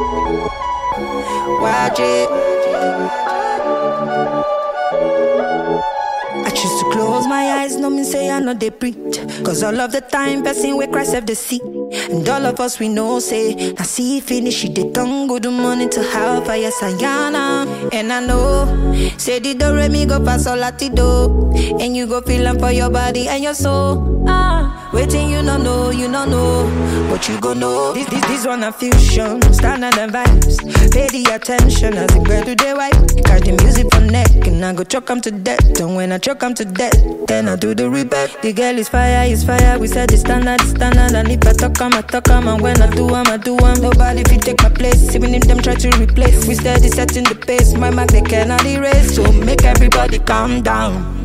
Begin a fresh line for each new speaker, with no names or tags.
Watch it. I choose to close my eyes, no me say I know they breathe. Cause all of the time, person we cry save the sea. And all of us we know say, I see finish it, they don't go the money to help fire Sayana. And I know, say the do re mi go pass all at the do. And you go feel them for your body and your soul. Waiting you don't know, but you gon' know. This one a fusion, standard and vibes. Pay the attention as the girl do the wipe. Got the music for neck and I go choke 'em to death. And when I choke 'em to death, then I do the rebirth. The girl is fire, we said the standard. And if I talk 'em, and when I do 'em. Nobody fit take my place, even if them try to replace. We steady setting the pace, my mark they cannot erase. So make everybody calm down.